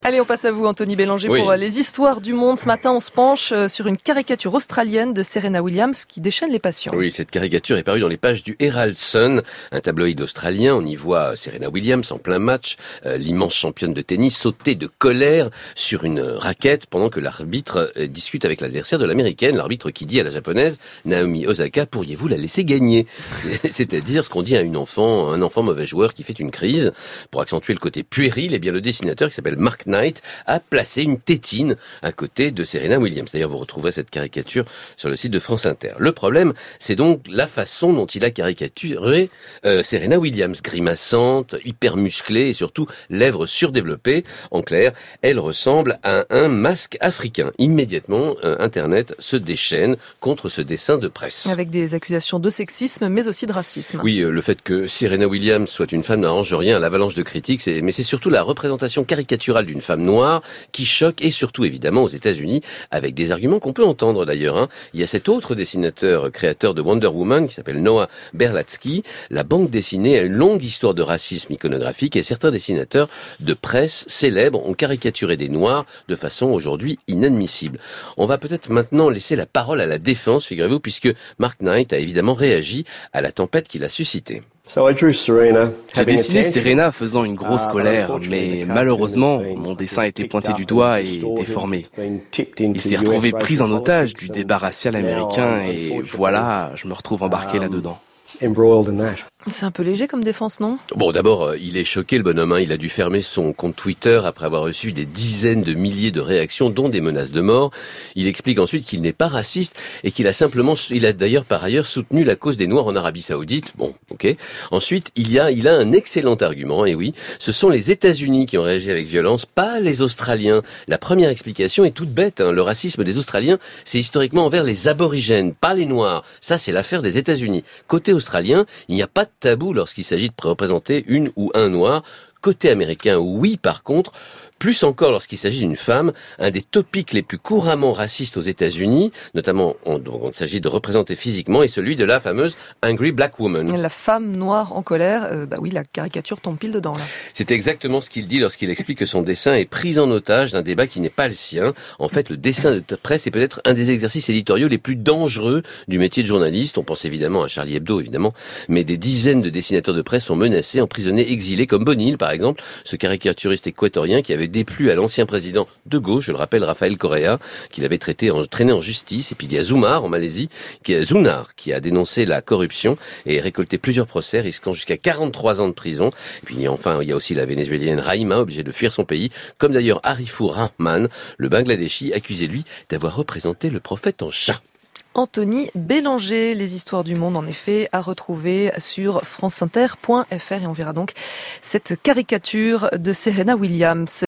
Allez, on passe à vous, Anthony Bélanger, pour les histoires du monde. Ce matin, on se penche sur une caricature australienne de Serena Williams qui déchaîne les passions. Oui, cette caricature est parue dans les pages du Herald Sun, un tabloïd australien. On y voit Serena Williams en plein match, l'immense championne de tennis, sauter de colère sur une raquette pendant que l'arbitre discute avec l'adversaire de l'américaine. L'arbitre qui dit à la japonaise, Naomi Osaka, pourriez-vous la laisser gagner? C'est-à-dire ce qu'on dit à un enfant mauvais joueur qui fait une crise. Pour accentuer le côté puéril, eh bien le dessinateur qui s'appelle Mark Knight a placé une tétine à côté de Serena Williams. D'ailleurs, vous retrouverez cette caricature sur le site de France Inter. Le problème, c'est donc la façon dont il a caricaturé Serena Williams, grimaçante, hyper musclée et surtout lèvres surdéveloppées. En clair, elle ressemble à un masque africain. Immédiatement, Internet se déchaîne contre ce dessin de presse. Avec des accusations de sexisme, mais aussi de racisme. Oui, le fait que Serena Williams soit une femme n'arrange rien à l'avalanche de critiques, mais c'est surtout la représentation caricaturale d'une femme noire qui choque, et surtout évidemment aux États-Unis, avec des arguments qu'on peut entendre d'ailleurs. Il y a cet autre dessinateur, créateur de Wonder Woman, qui s'appelle Noah Berlatsky. La bande dessinée a une longue histoire de racisme iconographique et certains dessinateurs de presse célèbres ont caricaturé des Noirs de façon aujourd'hui inadmissible. On va peut-être maintenant laisser la parole à la défense, figurez-vous, puisque Mark Knight a évidemment réagi à la tempête qu'il a suscité. J'ai dessiné Serena faisant une grosse colère, mais malheureusement, mon dessin a été pointé du doigt et déformé. Il s'est retrouvé pris en otage du débat racial américain et voilà, je me retrouve embarqué là-dedans. C'est un peu léger comme défense, non? Bon, d'abord, il est choqué, le bonhomme. Il a dû fermer son compte Twitter après avoir reçu des dizaines de milliers de réactions, dont des menaces de mort. Il explique ensuite qu'il n'est pas raciste et qu'il a d'ailleurs par ailleurs soutenu la cause des Noirs en Arabie Saoudite. Bon, ok. Ensuite, il a un excellent argument, et oui, ce sont les États-Unis qui ont réagi avec violence, pas les Australiens. La première explication est toute bête. Le racisme des Australiens, c'est historiquement envers les aborigènes, pas les Noirs. Ça, c'est l'affaire des États-Unis. Côté australien, il n'y a pas de tabou lorsqu'il s'agit de représenter une ou un noir. Côté américain, oui, par contre, plus encore lorsqu'il s'agit d'une femme, un des topics les plus couramment racistes aux États-Unis, notamment quand il s'agit de représenter physiquement, est celui de la fameuse Angry Black Woman. La femme noire en colère, oui, la caricature tombe pile dedans, là. C'est exactement ce qu'il dit lorsqu'il explique que son dessin est pris en otage d'un débat qui n'est pas le sien. En fait, le dessin de presse est peut-être un des exercices éditoriaux les plus dangereux du métier de journaliste. On pense évidemment à Charlie Hebdo, évidemment, mais des dizaines de dessinateurs de presse sont menacés, emprisonnés, exilés, comme Bonil, par exemple, ce caricaturiste équatorien qui avait déplu à l'ancien président de gauche, je le rappelle, Rafael Correa, qu'il avait traîné en justice. Et puis il y a Zumar en Malaisie, Zunar, qui a dénoncé la corruption et récolté plusieurs procès, risquant jusqu'à 43 ans de prison. Et puis enfin, il y a aussi la Vénézuélienne Raïma, obligée de fuir son pays, comme d'ailleurs Arifur Rahman, le Bangladeshi, accusé lui d'avoir représenté le prophète en chat. Anthony Bélanger, les histoires du monde en effet à retrouver sur franceinter.fr et on verra donc cette caricature de Serena Williams.